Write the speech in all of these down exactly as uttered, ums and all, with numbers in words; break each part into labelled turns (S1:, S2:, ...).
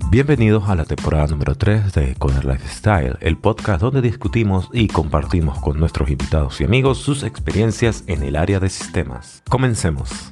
S1: Bienvenidos a la temporada número tres de Coder Lifestyle, el podcast donde discutimos y compartimos con nuestros invitados y amigos sus experiencias en el área de sistemas. Comencemos.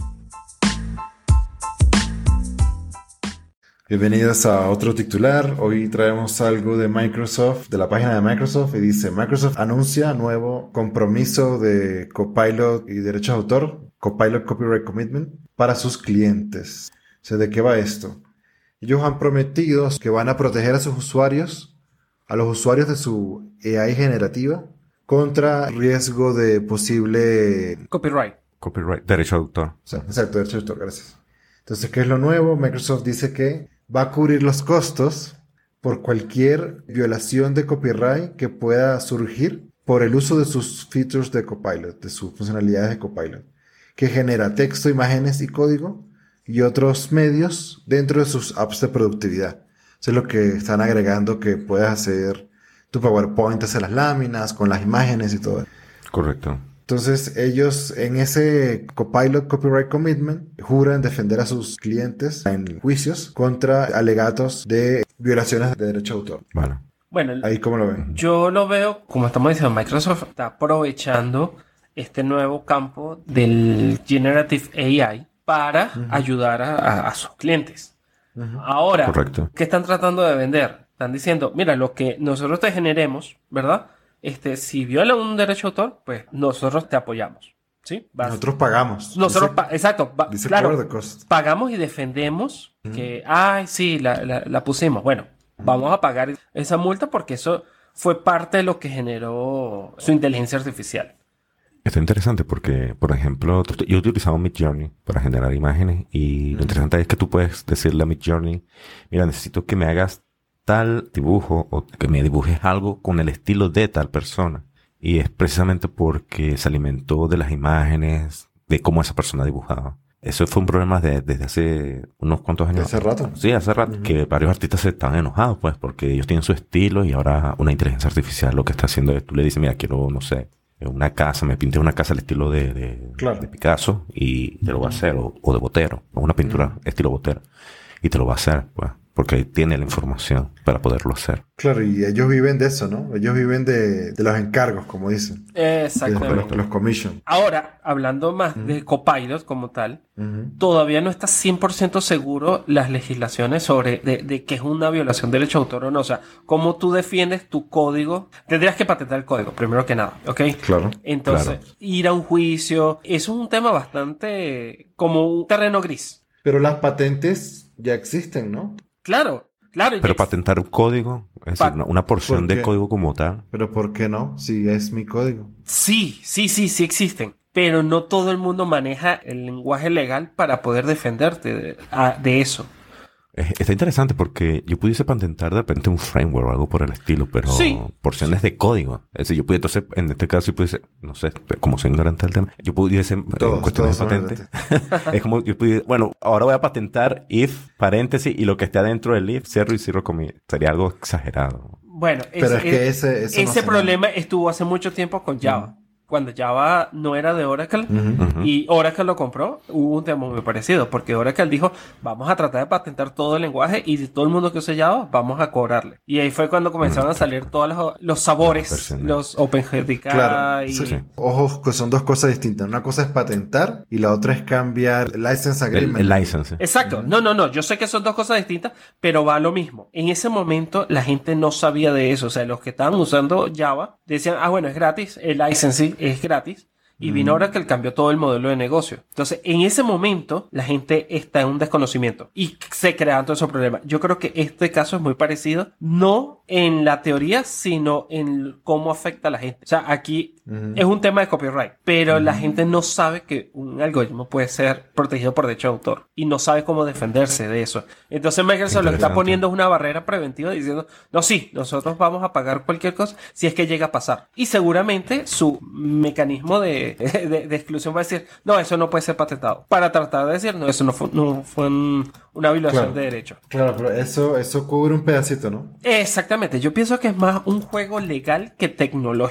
S2: Bienvenidos a otro titular. Hoy traemos algo de Microsoft, de la página de Microsoft, y dice: Microsoft anuncia nuevo compromiso de Copilot y derechos de autor, Copilot Copyright Commitment, para sus clientes. O sea, ¿de qué va esto? Ellos han prometido que van a proteger a sus usuarios, a los usuarios de su A I generativa, contra riesgo de posible...
S3: Copyright.
S1: Copyright, derecho de autor.
S2: O sea, exacto, derecho de autor, gracias. Entonces, ¿qué es lo nuevo? Microsoft dice que va a cubrir los costos por cualquier violación de copyright que pueda surgir por el uso de sus features de Copilot, de sus funcionalidades de Copilot, que genera texto, imágenes y código, y otros medios dentro de sus apps de productividad. Eso es lo que están agregando, que puedas hacer tu PowerPoint, hacer las láminas con las imágenes y todo.
S1: Correcto.
S2: Entonces ellos en ese Copilot Copyright Commitment juran defender a sus clientes en juicios contra alegatos de violaciones de derecho de autor.
S1: Vale.
S3: Bueno,
S2: ¿Ahí cómo lo ven?
S3: yo lo veo, como estamos diciendo, Microsoft está aprovechando este nuevo campo del Generative A I para uh-huh. ayudar a, a, a sus clientes. Uh-huh. Ahora,
S1: correcto.
S3: ¿Qué están tratando de vender? Están diciendo, mira, lo que nosotros te generemos, ¿verdad? Este, si viola un derecho de autor, pues nosotros te apoyamos. ¿Sí? Vas.
S2: Nosotros pagamos.
S3: Nosotros,
S2: dice,
S3: pa- exacto, va,
S2: dice
S3: claro, pagamos y defendemos uh-huh. que, ay, sí, la, la, la pusimos. Bueno, uh-huh. vamos a pagar esa multa porque eso fue parte de lo que generó su inteligencia artificial.
S1: Está interesante porque, por ejemplo, yo he utilizado Midjourney para generar imágenes y uh-huh. lo interesante es que tú puedes decirle a Midjourney, mira, necesito que me hagas tal dibujo o que me dibujes algo con el estilo de tal persona. Y es precisamente porque se alimentó de las imágenes, de cómo esa persona dibujaba. Eso fue un problema de, desde hace unos cuantos años.
S2: ¿Hace rato?
S1: Sí, hace rato. Uh-huh. Que varios artistas se estaban enojados, pues, porque ellos tienen su estilo y ahora una inteligencia artificial lo que está haciendo es, tú le dices, mira, quiero, no sé, una casa, me pinté una casa al estilo de, de,
S2: claro.
S1: de Picasso y te lo va a hacer, o, o de Botero, o una pintura uh-huh. estilo Botero, y te lo va a hacer, pues, porque tiene la información para poderlo hacer.
S2: Claro, y ellos viven de eso, ¿no? Ellos viven de, de los encargos, como dicen.
S3: Exactamente.
S2: De los, los commission.
S3: Ahora, hablando más uh-huh. de Copilot como tal, uh-huh. todavía no está cien por ciento seguro las legislaciones sobre de, de que es una violación de derecho de autor o no. O sea, cómo tú defiendes tu código. Tendrías que patentar el código, primero que nada, ¿ok?
S2: Claro.
S3: Entonces,
S1: claro.
S3: ir a un juicio, es un tema bastante como un terreno gris.
S2: Pero las patentes ya existen, ¿no?
S3: Claro, claro.
S1: Pero patentar un código, es
S3: Pa-
S1: decir, una, una porción de código como tal.
S2: Pero ¿por qué no? Si es mi código.
S3: Sí, sí, sí, sí existen. Pero no todo el mundo maneja el lenguaje legal para poder defenderte de, a, de eso.
S1: Está interesante porque yo pudiese patentar de repente un framework o algo por el estilo, pero
S3: sí.
S1: porciones de código. Es decir, yo pudiese, entonces, en este caso, yo pudiese, no sé, como soy ignorante del tema, yo pudiese,
S2: todos,
S1: en cuestiones de patente, es como yo pudiese, bueno, ahora voy a patentar if, paréntesis, y lo que esté adentro del if, zero y zero commit. Sería algo exagerado.
S3: Bueno,
S2: pero
S3: es,
S2: es que ese,
S3: ese
S2: no
S3: problema nada. Estuvo hace mucho tiempo con Java. Mm. Cuando Java no era de Oracle uh-huh. y Oracle lo compró, hubo un tema muy parecido, porque Oracle dijo, vamos a tratar de patentar todo el lenguaje y de todo el mundo que use Java, vamos a cobrarle. Y ahí fue cuando comenzaron uh-huh. a salir todos los, los sabores, los OpenGDK
S2: claro,
S3: y...
S2: Sí, sí. Ojo, que son dos cosas distintas. Una cosa es patentar y la otra es cambiar el license agreement.
S1: El, el license.
S3: Exacto. No, no, no. Yo sé que son dos cosas distintas, pero va a lo mismo. En ese momento la gente no sabía de eso. O sea, los que estaban usando Java decían, ah, bueno, es gratis, el license es gratis. Y vino ahora que cambió todo el modelo de negocio. Entonces, en ese momento, la gente está en un desconocimiento y se crean todos esos problemas. Yo creo que este caso es muy parecido, no en la teoría, sino en cómo afecta a la gente. O sea, aquí uh-huh. es un tema de copyright, pero uh-huh. la gente no sabe que un algoritmo puede ser protegido por derecho de autor y no sabe cómo defenderse de eso. Entonces, Microsoft lo que está poniendo es una barrera preventiva diciendo, no, sí, nosotros vamos a pagar cualquier cosa si es que llega a pasar. Y seguramente su mecanismo de De, de exclusión va a decir, no, eso no puede ser patentado. Para tratar de decir, no, eso no fue, no fue un, una violación
S2: claro,
S3: de derecho.
S2: Claro, pero eso, eso cubre un pedacito, ¿no?
S3: Exactamente. Yo pienso que es más un juego legal que tecnológico.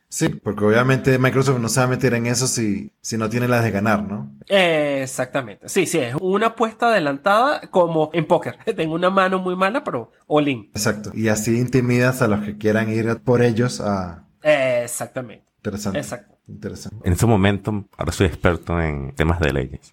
S2: Sí, porque obviamente Microsoft no se va a meter en eso si, si no tiene las de ganar, ¿no?
S3: Eh, exactamente. Sí, sí, es una apuesta adelantada como en póker. Tengo una mano muy mala, pero all-in.
S2: Exacto. Y así intimidas a los que quieran ir por ellos a...
S3: Eh, exactamente.
S2: Interesante.
S3: Exacto.
S2: Interesante.
S1: En ese momento, ahora soy experto en temas de leyes.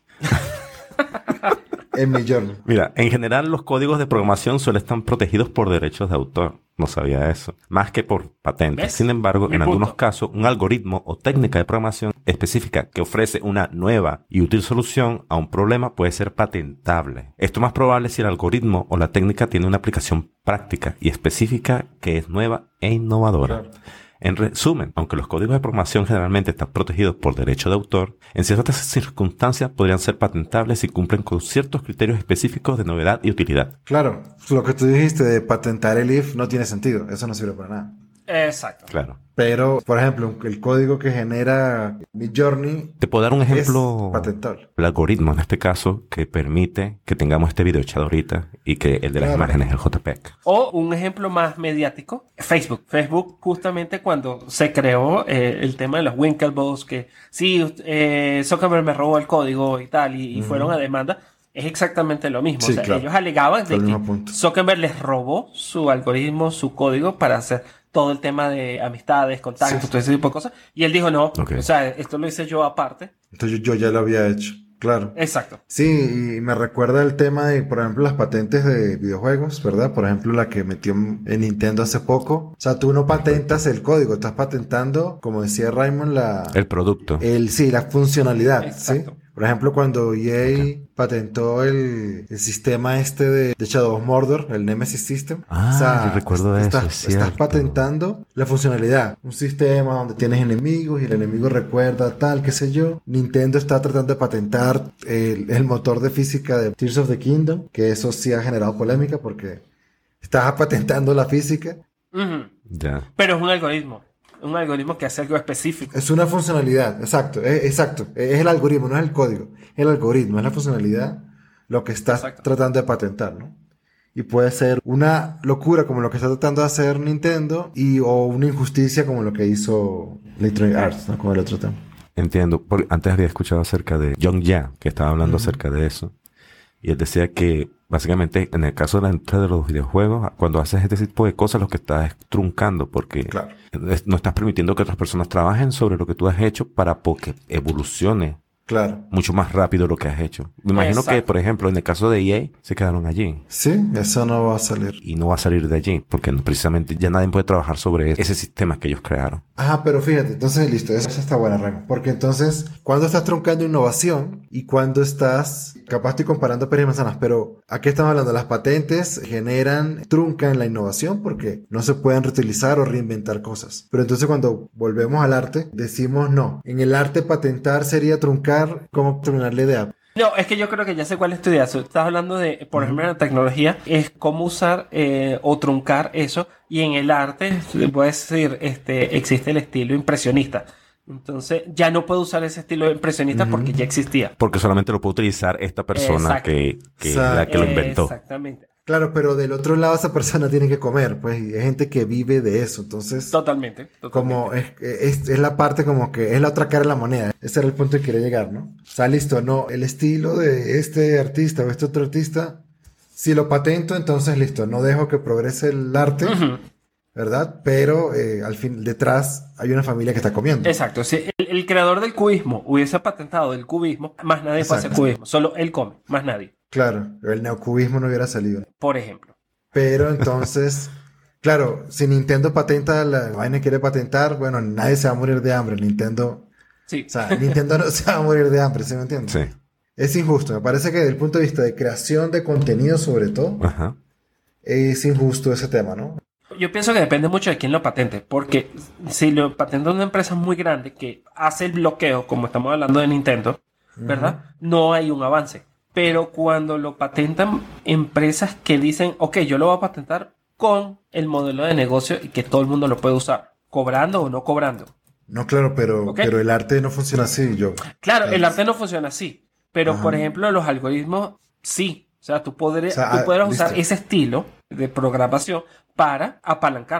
S2: En Midjourney.
S1: Mira, en general los códigos de programación suelen estar protegidos por derechos de autor. No sabía eso. Más que por patentes.
S3: ¿Ves?
S1: Sin embargo,
S3: Mi
S1: en
S3: punto.
S1: algunos casos, un algoritmo o técnica de programación específica que ofrece una nueva y útil solución a un problema puede ser patentable. Esto es más probable si el algoritmo o la técnica tiene una aplicación práctica y específica que es nueva e innovadora.
S2: Claro.
S1: En resumen, aunque los códigos de programación generalmente están protegidos por derecho de autor, en ciertas circunstancias podrían ser patentables si cumplen con ciertos criterios específicos de novedad y utilidad.
S2: Claro, lo que tú dijiste de patentar el if no tiene sentido. Eso no sirve para nada.
S3: Exacto.
S1: Claro.
S2: Pero, por ejemplo, el código que genera Midjourney
S1: Te puedo dar un ejemplo.
S2: es patentable.
S1: El algoritmo, en este caso, que permite que tengamos este video echado ahorita y que el de las
S2: Claro.
S1: imágenes es el J P E G.
S3: O un ejemplo más mediático, Facebook. Facebook justamente cuando se creó eh, el tema de los Winklevoss, que sí, eh, Zuckerberg me robó el código y tal, y, y fueron a demanda, es exactamente lo mismo.
S2: Sí,
S3: o sea,
S2: claro.
S3: ellos alegaban de
S2: Fue el
S3: que
S2: mismo punto.
S3: Zuckerberg les robó su algoritmo, su código para hacer todo el tema de amistades, contactos,
S2: Sí.
S3: todo ese tipo de cosas. Y él dijo, no,
S1: Ok.
S3: o sea, esto lo hice yo aparte.
S2: Entonces yo, yo ya lo había hecho. Claro.
S3: Exacto.
S2: Sí, y me recuerda el tema de, por ejemplo, las patentes de videojuegos, ¿verdad? Por ejemplo, la que metió en Nintendo hace poco. O sea, tú no patentas el código, estás patentando, como decía Raymond, la...
S1: El producto.
S2: El, sí, la funcionalidad,
S3: Exacto.
S2: ¿sí? Por ejemplo, cuando E A patentó el, el sistema este de, de Shadow of Mordor, el Nemesis System.
S1: Ah, yo recuerdo
S2: estás,
S1: eso, es
S2: estás
S1: cierto.
S2: patentando la funcionalidad. Un sistema donde tienes enemigos y el enemigo recuerda tal, qué sé yo. Nintendo está tratando de patentar el, el motor de física de Tears of the Kingdom, que eso sí ha generado polémica porque estás patentando la física.
S3: Ujú.
S1: Ya.
S3: Pero es un algoritmo. Un algoritmo que hace algo específico.
S2: Es una funcionalidad, exacto, es, exacto. Es el algoritmo, no es el código. Es el algoritmo, es la funcionalidad lo que estás
S3: Exacto.
S2: tratando de patentar, ¿no? Y puede ser una locura como lo que está tratando de hacer Nintendo y o una injusticia como lo que hizo Electronic Arts, ¿no? Con el otro tema.
S1: Entiendo. Porque antes había escuchado acerca de John Ya, que estaba hablando acerca de eso. Y él decía que, básicamente, en el caso de la industria de los videojuegos, cuando haces este tipo de cosas, lo que estás es truncando, porque
S2: Claro.
S1: es- no estás permitiendo que otras personas trabajen sobre lo que tú has hecho para que evolucione
S2: Claro.
S1: mucho más rápido lo que has hecho. Me imagino que,
S3: Exacto.
S1: por ejemplo, en el caso de E A, se quedaron allí.
S2: Sí, eso no va a salir.
S1: Y no va a salir de allí, porque no- precisamente ya nadie puede trabajar sobre ese sistema que ellos crearon.
S2: Ah, pero fíjate, entonces listo, eso está buena, Remo. Porque entonces, cuando estás truncando innovación y cuando estás, capaz estoy comparando peras y manzanas, pero aquí estamos hablando, las patentes generan, truncan la innovación porque no se pueden reutilizar o reinventar cosas. Pero entonces cuando volvemos al arte, decimos no. En el arte patentar sería truncar, ¿cómo terminar la idea?
S3: No, es que yo creo que ya sé cuál es tu idea. Estás hablando de, por ejemplo, en la tecnología, es cómo usar eh, o truncar eso. Y en el arte, puedes decir, este, existe el estilo impresionista. Entonces, ya no puedo usar ese estilo impresionista
S2: Ujú.
S3: porque ya existía.
S1: Porque solamente lo puede utilizar esta persona
S3: Exacto.
S1: que, que es
S2: Exacto.
S1: la que lo inventó.
S3: Exactamente.
S2: Claro, pero del otro lado esa persona tiene que comer, pues, y hay gente que vive de eso, entonces...
S3: Totalmente. totalmente.
S2: Como es, es, es la parte como que es la otra cara de la moneda. Ese era el punto que quería llegar, ¿no? O sea, listo, no, el estilo de este artista o este otro artista, si lo patento, entonces listo, no dejo que progrese el arte,
S3: Ujú.
S2: ¿verdad? Pero eh, al fin, detrás hay una familia que está comiendo.
S3: Exacto. Si el, el creador del cubismo hubiese patentado el cubismo, más nadie puede hacer
S2: Exacto.
S3: cubismo. Solo él come, más nadie.
S2: Claro, el neocubismo no hubiera salido.
S3: Por ejemplo.
S2: Pero entonces, claro, si Nintendo patenta, la vaina quiere patentar, bueno, nadie se va a morir de hambre. Nintendo,
S3: Sí.
S2: o sea, Nintendo no se va a morir de hambre, ¿sí me entiendes?
S1: Sí.
S2: Es injusto. Me parece que desde el punto de vista de creación de contenido, sobre todo,
S1: Ajá.
S2: es injusto ese tema, ¿no?
S3: Yo pienso que depende mucho de quién lo patente, porque si lo patenta una empresa muy grande que hace el bloqueo, como estamos hablando de Nintendo, ¿verdad? No hay un avance. Pero cuando lo patentan empresas que dicen, ok, yo lo voy a patentar con el modelo de negocio y que todo el mundo lo puede usar, cobrando o no cobrando.
S2: No, claro, pero,
S3: Ok.
S2: pero el arte no funciona así, yo.
S3: Claro, el
S2: Entonces-
S3: arte no funciona así, pero
S2: Ajá.
S3: por ejemplo los algoritmos sí. O sea, tú, podrías,
S2: O sea,
S3: tú
S2: ah,
S3: podrás usar
S2: listo.
S3: ese estilo de programación para apalancarte.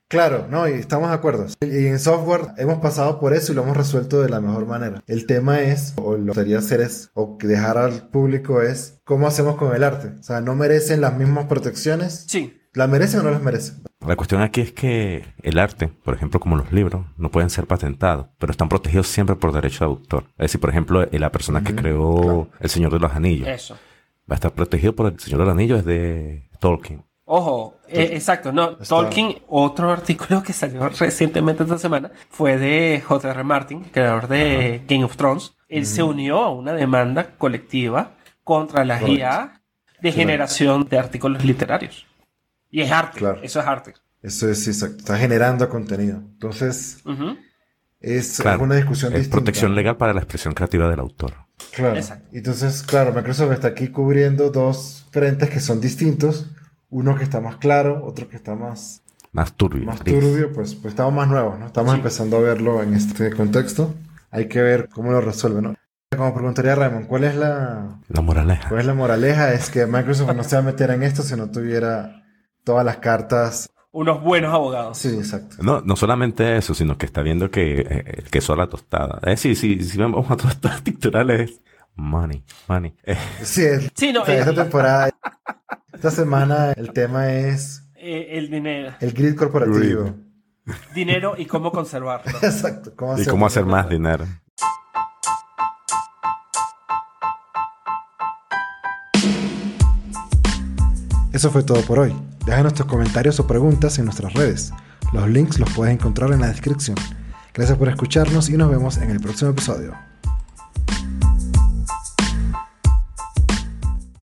S2: Claro, no, y estamos de acuerdo. Y en software hemos pasado por eso y lo hemos resuelto de la mejor manera. El tema es, o lo que debería hacer es, o que dejar al público es, ¿cómo hacemos con el arte? O sea, ¿no merecen las mismas protecciones?
S3: Sí.
S2: ¿La merecen o no las merecen?
S1: La cuestión aquí es que el arte, por ejemplo, como los libros, no pueden ser patentados, pero están protegidos siempre por derecho de autor. Es decir, por ejemplo, la persona que
S2: Ujú,
S1: creó
S2: claro.
S1: El Señor de los Anillos
S3: Eso.
S1: va a estar protegido por El Señor de los Anillos, es de Tolkien.
S3: Ojo, eh, exacto, no,
S2: Está-
S3: Tolkien, otro artículo que salió recientemente esta semana fue de J R Martin, creador de Game of Thrones. Él se unió a una demanda colectiva contra las
S2: Correcto.
S3: I A de
S2: Sí.
S3: generación de artículos literarios. Y es arte,
S2: Claro.
S3: eso es arte.
S2: Eso es exacto. Está generando contenido. Entonces,
S3: Ujú.
S2: es
S1: Claro,
S2: una discusión
S1: es
S2: distinta.
S1: protección legal para la expresión creativa del autor.
S2: Claro.
S3: Exacto.
S2: Entonces, claro, Microsoft está aquí cubriendo dos frentes que son distintos. Uno que está más claro, otro que está más,
S1: Más turbio.
S2: más
S1: gris.
S2: turbio. Pues, pues estamos más nuevos, ¿no? Estamos
S3: Sí.
S2: empezando a verlo en este contexto. Hay que ver cómo lo resuelve, ¿no? Como preguntaría Raymond, ¿cuál es la,
S1: La moraleja.
S2: cuál es la moraleja? Es que Microsoft no se va a meter en esto si no tuviera todas las cartas.
S3: Unos buenos abogados.
S2: Sí, exacto.
S1: No, no solamente eso, sino que está viendo que eh, el queso a la tostada. Es decir, si, si vemos a tostadas picturales, money, money. Eh,
S2: Sí, es,
S3: Sí, no,
S2: o sea,
S3: eh,
S2: esta temporada, esta semana el tema es
S3: eh, el dinero,
S2: el grid corporativo.
S3: dinero y cómo conservarlo.
S2: Exacto. ¿Cómo
S1: y
S2: hacer-
S1: cómo hacer más dinero.
S2: Eso fue todo por hoy. Déjanos tus comentarios o preguntas en nuestras redes. Los links los puedes encontrar en la descripción. Gracias por escucharnos y nos vemos en el próximo episodio.